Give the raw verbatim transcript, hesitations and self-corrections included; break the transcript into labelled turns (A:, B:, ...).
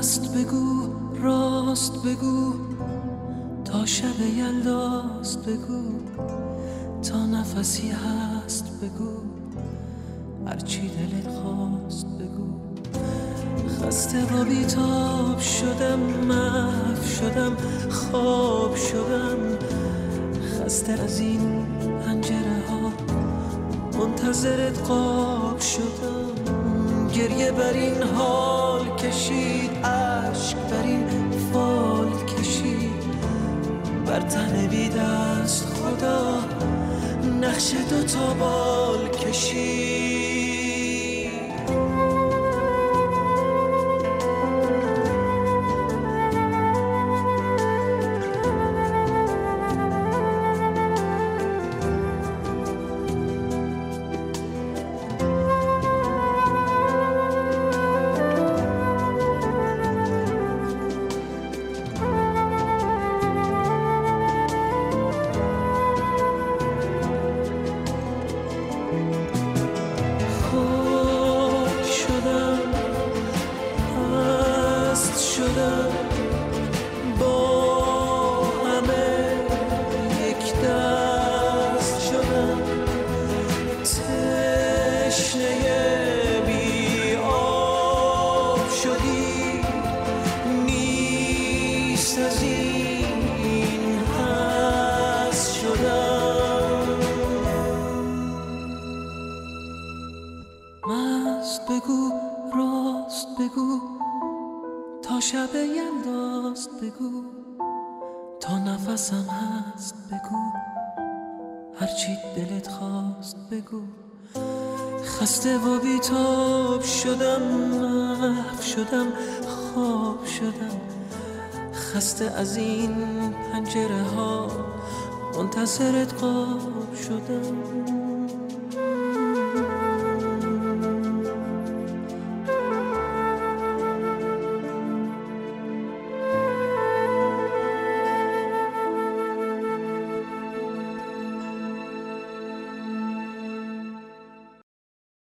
A: مست بگو راست بگو تا شب یلداست بگو تا نفسی هست بگو هرچی دلت خواست بگو خسته و بیتاب شدم محو شدم خواب شدم خسته از این پنجره ها منتظرت قاب شدم گریه بر این حال کشید عشق بر این فال کشید بر تن بی دست خدا نقش دو تا بال کشید بگو راست بگو تا شب یلداست بگو تا نفسم هست بگو هرچی دلت خواست بگو خسته و بیتاب شدم محو شدم خواب شدم خسته از این پنجره ها منتظرت قاب شدم